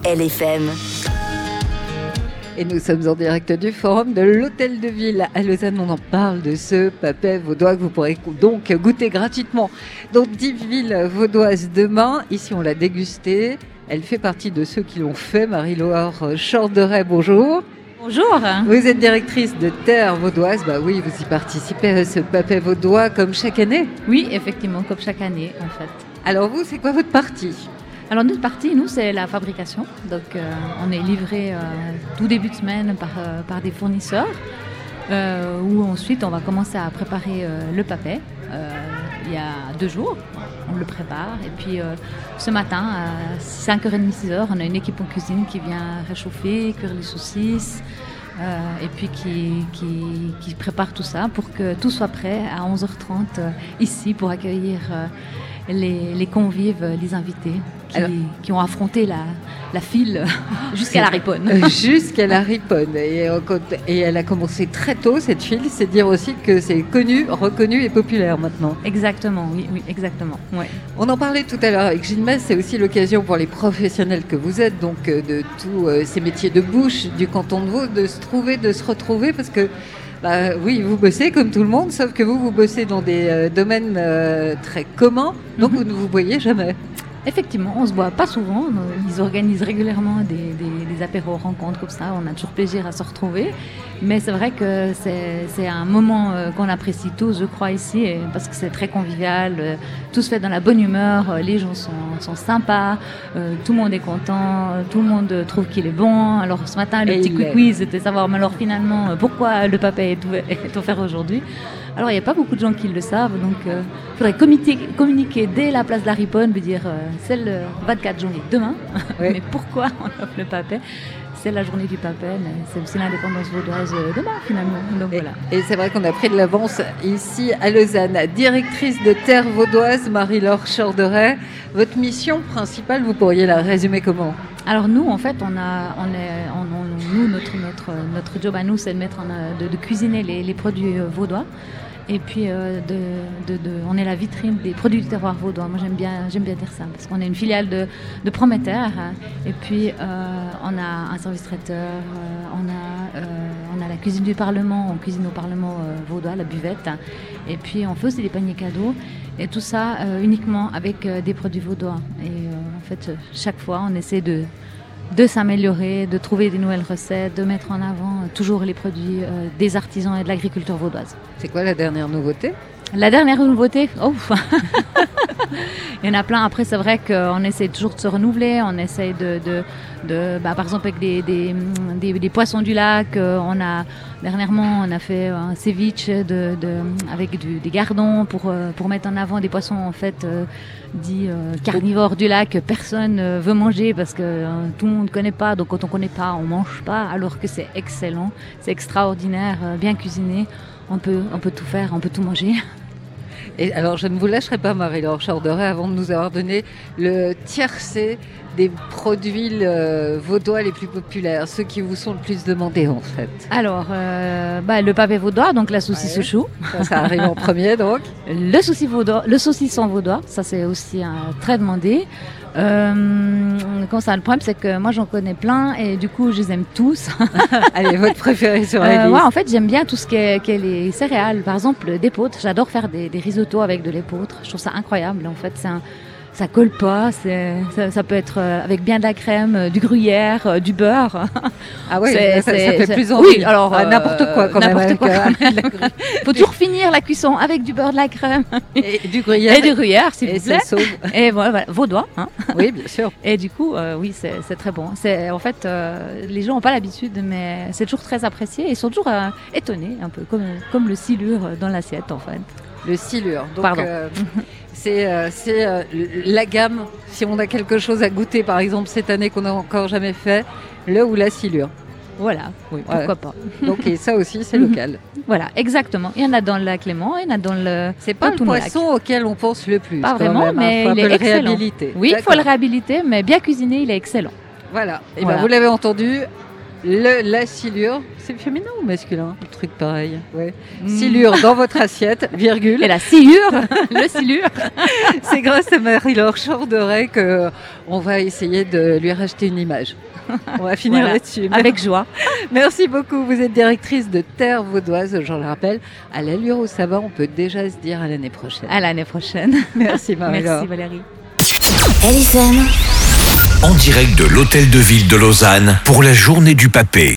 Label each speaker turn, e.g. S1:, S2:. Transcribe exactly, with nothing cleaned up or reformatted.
S1: L F M.
S2: Et nous sommes en direct du forum de l'Hôtel de Ville à Lausanne. On en parle de ce papet vaudois que vous pourrez donc goûter gratuitement dans dix villes vaudoises demain. Ici, on l'a dégusté. Elle fait partie de ceux qui l'ont fait. Marie-Laure Chorderet, bonjour.
S3: Bonjour.
S2: Vous êtes directrice de Terre Vaudoise. Bah oui, vous y participez à ce papet vaudois comme chaque année.
S3: Oui, effectivement, comme chaque année en fait.
S2: Alors vous, c'est quoi votre partie ?
S3: Alors notre partie, nous, c'est la fabrication. Donc euh, on est livré euh, tout début de semaine par, euh, par des fournisseurs euh, où ensuite on va commencer à préparer euh, le papet. Euh, il y a deux jours, on le prépare. Et puis euh, ce matin, à cinq heures trente, six heures, on a une équipe en cuisine qui vient réchauffer, cuire les saucisses. Euh, et puis qui, qui, qui prépare tout ça pour que tout soit prêt à onze heures trente euh, ici pour accueillir euh, les, les convives, les invités qui, Alors, qui ont affronté la, la file jusqu'à la Riponne.
S2: Jusqu'à la Riponne. Et, et elle a commencé très tôt, cette file. C'est dire aussi que c'est connu, reconnu et populaire maintenant.
S3: Exactement, oui, oui exactement. Ouais.
S2: On en parlait tout à l'heure avec Gilles Metz. C'est aussi l'occasion pour les professionnels que vous êtes, donc de tous euh, ces métiers de bouche du canton de Vaud, de se trouver, de se retrouver, parce que Bah, oui, vous bossez comme tout le monde, sauf que vous, vous bossez dans des euh, domaines euh, très communs, donc mm-hmm. vous ne vous voyez jamais.
S3: Effectivement, on ne se voit pas souvent. Ils organisent régulièrement des, des, des apéros, rencontres comme ça. On a toujours plaisir à se retrouver. Mais c'est vrai que c'est, c'est un moment qu'on apprécie tous, je crois, ici, parce que c'est très convivial. Tout se fait dans la bonne humeur. Les gens sont, sont sympas. Tout le monde est content. Tout le monde trouve qu'il est bon. Alors ce matin, le Et petit quiz, c'était savoir, mais alors finalement, pourquoi le papet est offert aujourd'hui. Alors, il n'y a pas beaucoup de gens qui le savent, donc il euh, faudrait communiquer, communiquer dès la place de la Riponne, lui dire euh, c'est le vingt-quatre janvier demain, oui. Mais pourquoi on offre le papet ? C'est la journée du papet, mais c'est aussi l'indépendance vaudoise demain finalement. Donc,
S2: et,
S3: voilà.
S2: et c'est vrai qu'on a pris de l'avance ici à Lausanne. Directrice de Terre Vaudoise, Marie-Laure Chorderet, votre mission principale, vous pourriez la résumer comment ?
S3: Alors nous, en fait, on a, on est, on, on, nous, notre, notre, notre job à nous, c'est de, mettre en, de, de cuisiner les, les produits vaudois. Et puis, euh, de, de, de, on est la vitrine des produits du terroir vaudois. Moi, j'aime bien, j'aime bien dire ça, parce qu'on est une filiale de, de Prométhée. Hein, et puis, euh, on a un service traiteur, euh, on, a, euh, on a la cuisine du Parlement, on cuisine au Parlement euh, vaudois, la buvette. Hein, et puis, on fait aussi des paniers cadeaux. Et tout ça euh, uniquement avec euh, des produits vaudois. Et euh, en fait, chaque fois, on essaie de... de s'améliorer, de trouver des nouvelles recettes, de mettre en avant toujours les produits euh, des artisans et de l'agriculture vaudoise.
S2: C'est quoi la dernière nouveauté ?
S3: La dernière nouveauté, oh, il y en a plein. Après, c'est vrai qu'on essaie toujours de se renouveler. On essaie de, de, de bah, par exemple, avec des, des, des, des poissons du lac. Euh, on a dernièrement, on a fait un ceviche de, de, avec du, des gardons pour, euh, pour mettre en avant des poissons en fait euh, dits euh, carnivores du lac. Personne euh, veut manger parce que euh, tout le monde ne connaît pas. Donc, quand on ne connaît pas, on ne mange pas. Alors que c'est excellent, c'est extraordinaire, euh, bien cuisiné. On peut, on peut tout faire, on peut tout manger.
S2: Et alors, je ne vous lâcherai pas, Marie-Laure Chorderet, avant de nous avoir donné le tiercé des produits euh, vaudois les plus populaires, ceux qui vous sont le plus demandés, en fait.
S3: Alors, euh, bah, le pavé vaudois, donc la saucisse ouais. au chou.
S2: Ça, ça arrive en premier, donc.
S3: Le, saucisson vaudois, le saucisson vaudois, ça, c'est aussi un, très demandé. Euh, comme ça, le problème, c'est que moi, j'en connais plein et du coup, je les aime tous.
S2: Allez, votre préféré sur la
S3: euh,
S2: liste.
S3: Ouais, en fait, j'aime bien tout ce qui est, qui est les céréales. Par exemple, d'épeautre. J'adore faire des, des risottos avec de l'épeautre. Je trouve ça incroyable. En fait, c'est un, ça colle pas. C'est, ça, ça peut être avec bien de la crème, du gruyère, du beurre.
S2: Ah oui,
S3: c'est,
S2: ça,
S3: c'est,
S2: ça fait
S3: c'est,
S2: plus envie.
S3: Oui, alors
S2: ah, n'importe quoi quand
S3: n'importe
S2: même.
S3: Quoi quand même. Il faut toujours finir la cuisson avec du beurre, de la crème
S2: et du gruyère.
S3: Et du gruyère, s'il
S2: et
S3: vous plaît.
S2: Sauve.
S3: Et voilà, voilà, vaudois. Hein.
S2: Oui, bien sûr.
S3: Et du coup, euh, oui, c'est, c'est très bon. C'est, en fait, euh, les gens n'ont pas l'habitude, mais c'est toujours très apprécié. Ils sont toujours euh, étonnés, un peu comme, comme le silure dans l'assiette, en fait.
S2: Le silure. Donc,
S3: Pardon.
S2: Euh, c'est euh, c'est euh, la gamme. Si on a quelque chose à goûter, par exemple, cette année qu'on n'a encore jamais fait, le ou la silure.
S3: Voilà, oui, pourquoi ouais. pas.
S2: Donc, et ça aussi, c'est local.
S3: Voilà, exactement. Il y en a dans le lac Léman, il y en a dans le...
S2: C'est pas le poisson auquel on pense le plus.
S3: Pas vraiment,
S2: même,
S3: mais
S2: hein.
S3: il est excellent.
S2: Réhabiliter.
S3: Oui, il faut le réhabiliter, mais bien cuisiné, il est excellent.
S2: Voilà, et
S3: voilà.
S2: ben vous l'avez entendu, Le, la silure, c'est féminin ou masculin? Un truc pareil. Ouais. Mm. Silure dans votre assiette, virgule.
S3: Et la silure, le silure.
S2: C'est grâce à Marie-Laure Chorderet qu'on va essayer de lui racheter une image. On va finir voilà, là-dessus.
S3: Avec joie.
S2: Merci beaucoup. Vous êtes directrice de Terre Vaudoise, je le rappelle. À l'allure où ça va, on peut déjà se dire à l'année prochaine.
S3: À l'année prochaine.
S2: Merci Marie-Laure.
S3: Merci Valérie.
S1: L F M.
S4: En direct de l'Hôtel de Ville de Lausanne pour la journée du Papé.